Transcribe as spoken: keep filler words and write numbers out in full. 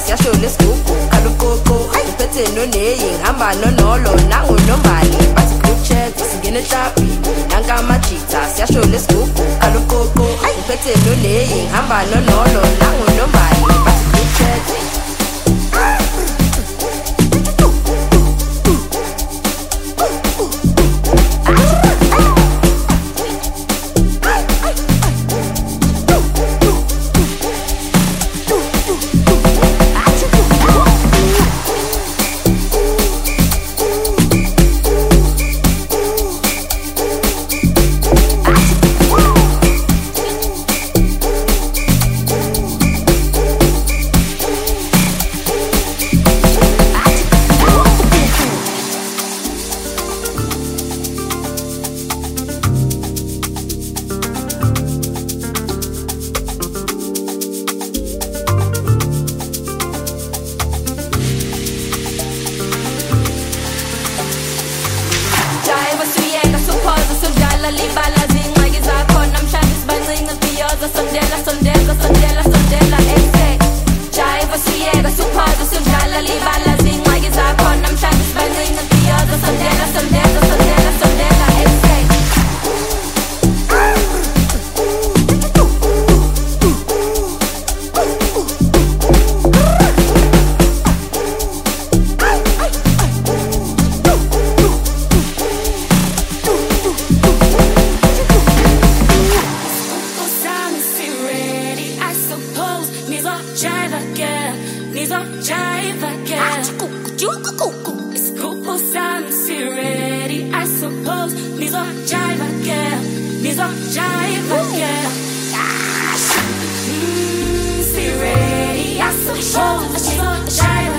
siyasho lesigugu kalukoko uphethe noneyi ngihamba nonolo nangunombali bathi group chat singene ehlabhini nanka amajita siyasho lesigugu kalukoko uphethe noneyi ngihamba nonolo nangunombali bathi group chat. Libala zingxaki zakho namhlanje sibancinci bhiyoza sondela sondela sondela sondela exe jive siyeka suphaza sudlala libala zingxaki zakho namhlanje sibancinci bhiyoza sondela sondela sondela sondela exe. Jive again, needs a jive again. It's Grupo Sansi ready, I suppose. Needs a jive again, needs a jive again. Mmm, see ready, I suppose. Needs a jive